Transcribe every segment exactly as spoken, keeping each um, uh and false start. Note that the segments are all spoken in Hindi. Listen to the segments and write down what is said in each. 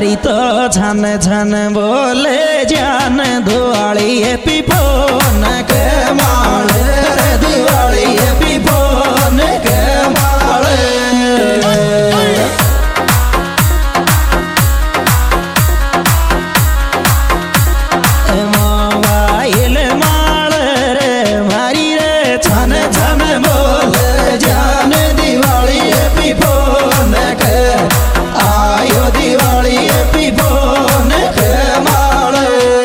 मारी तो छन छन बोले जान दिवाली हैप्पी फोन के माल रे दिवाली हैप्पी फोन के माल मोबाइल माल रे मारी रे छन छन बोले जान दिवाली हैप्पी फोन के आयो दिवाली हैप्पी फोन के माल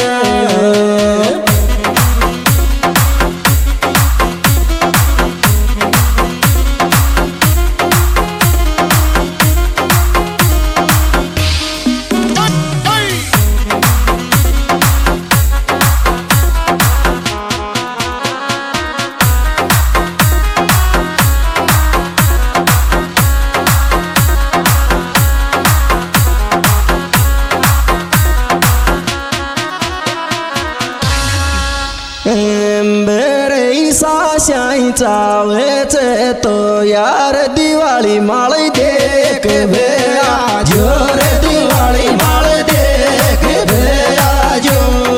साशाई चावत तो यार दिवाली माल देख बे आजो रे दिवाली माल देख बे आजो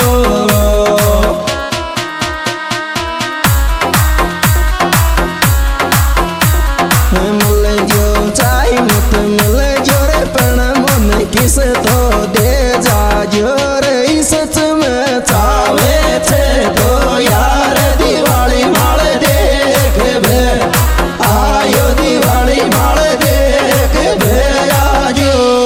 मिल जो चाय मत मिल जो रे पण मन किस तो दे जाजो रे सच में चावे छे तो यार दिवाली माल देख बे आयो दिवाली माल देख बे आजो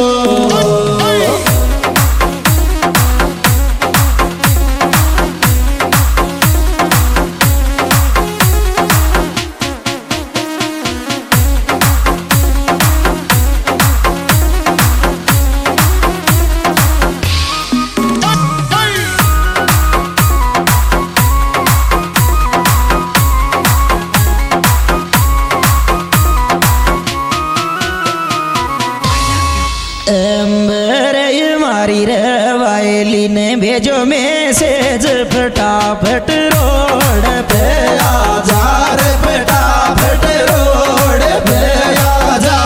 मारी रे वायली ने भेजो मैसेज फटाफट रोड पे आजा रे फटाफट रोड पे आजा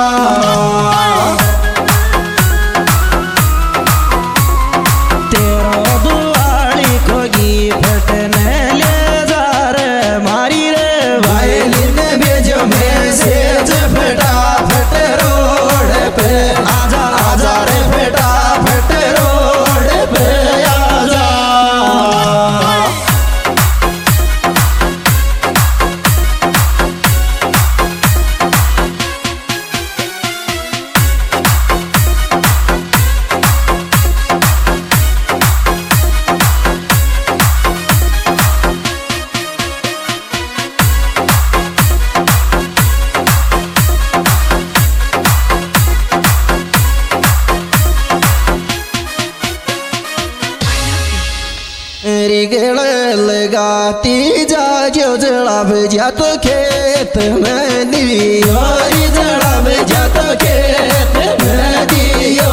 तेरो दिवाली को गिफ्ट ने ले जा रे मारी रे वायली ने भेजो मैसेज फटाफट रोड पे आजा आजा रे फटाफट रोड पे आजा रिगड़ लगाती जाग्यो जड़ाब जा तो खेत में दियो जड़ाब जा तो खेत में दियो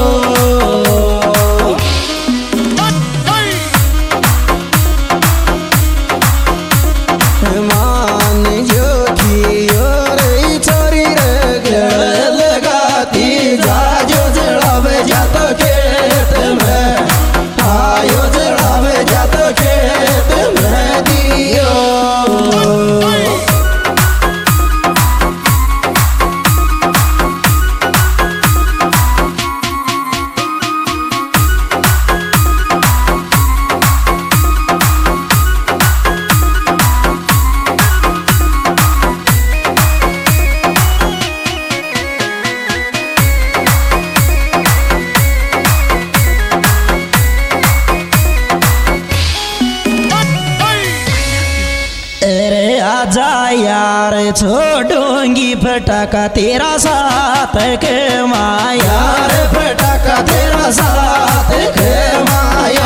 मान जो खियो रे छोरी रिगड़ लगाती जाग्यो जड़ाब जा तो खेत में आयो जड़ाब जा तो खेत में दियो आजा यार छोड़ूंगी फटाका तेरा साथ के माया रे फटाका तेरा साथ के माया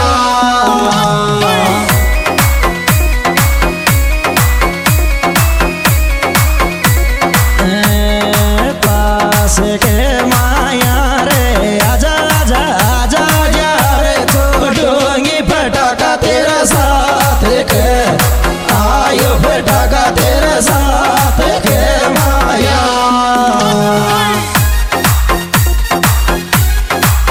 पास के माया रे आजा आजा आजा यार छोड़ूंगी फटाका तेरा साथ के आयो फटाका तेरे साथ के माया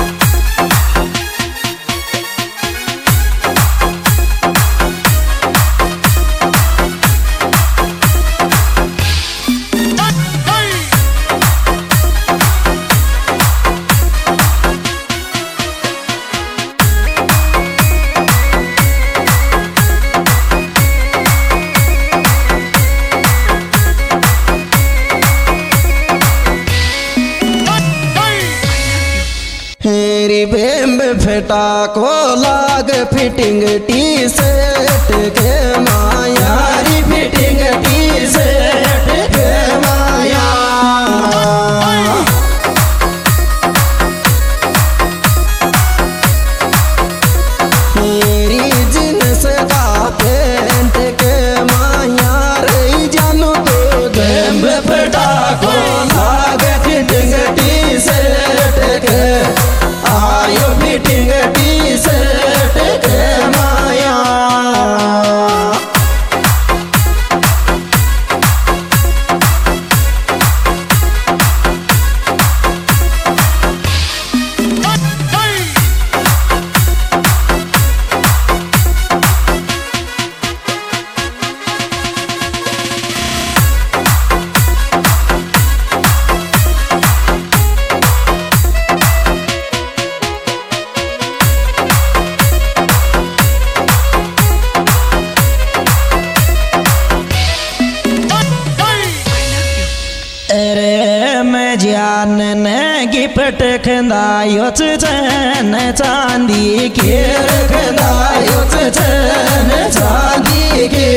बेम फेटा को लाग फिटिंग टी शर्ट के मायारी फिटिंग टी शर्ट के माया मेरी जींस का पैंट के माया रे जानू तो बेम फेटा को लाग फिटिंग टी शर्ट के आयो फिटिंग टी शर्ट के माया जान गिफ्ट खंदायो चन चांदी के खंदायो चन चांदी के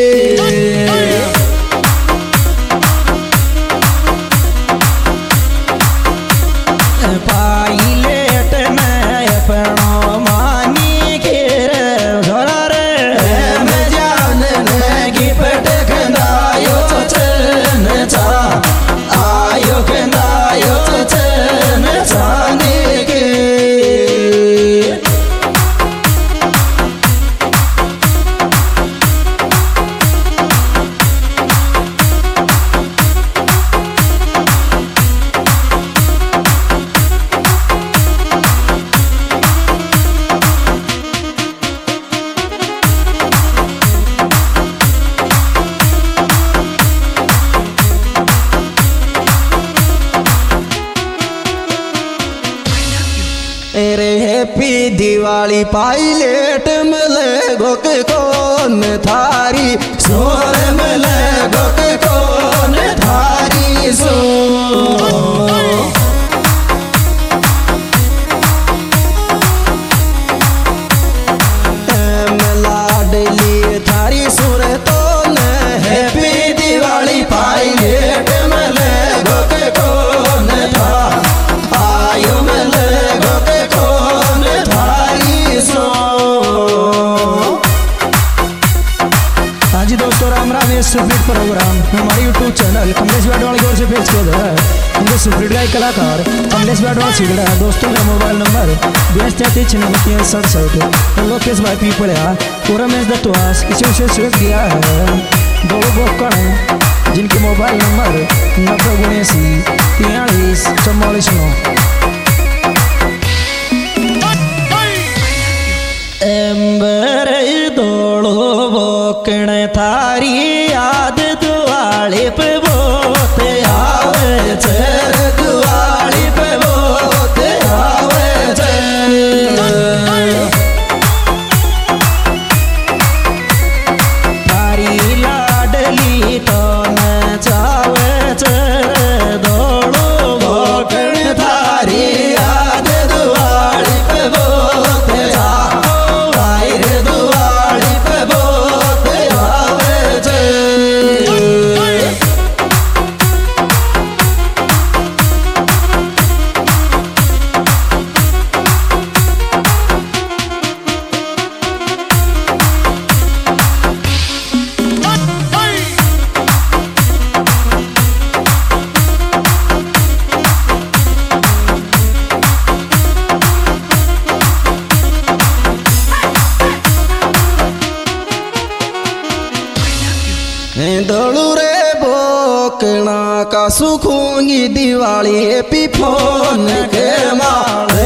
पाइलेट में अपनो मानी के रे मैं जान गिफ्ट खंदायो चन चा आयो खंदायो चन चांदी के रे हैप्पी दिवाली पाइलेट मिले गोक कौन थारी सोर मिले गोक कौन थारी सो लाडली थारी सुर तो न हैप्पी दिवाली पाइलेट मिले गोक कौन था आयो मिले सुप्रीत प्रोग्राम हमारे यूट्यूब चैनल कमलेश बैडवाल की ओर से पेश किया गया है। उनके सुप्रीत गायक कलाकार कमलेश बैडवाल सिगड़ा है। दोस्तों का मोबाइल नंबर बयासी तैंतीस छियानवे सड़सठ लोकेश भाई पीपल है पूरा मैच दत्तवास इसे उसे सुरख दिया है। दो बोकड़ हैं जिनके मोबाइल नंबर नब्बे उन्यासी तियालीस चौवालीस नौ एम्बर दौड़ो बोकण थारी याद दुआली पे बोत आवे चर दुआली पे बोत आवे चर थारी लाडली तो न चावे चर दौड़ो बोकण थारी याद दुआली पे बोत दड़ू रे बोकना का सुखूंगी दिवाली हैप्पी फोन के माल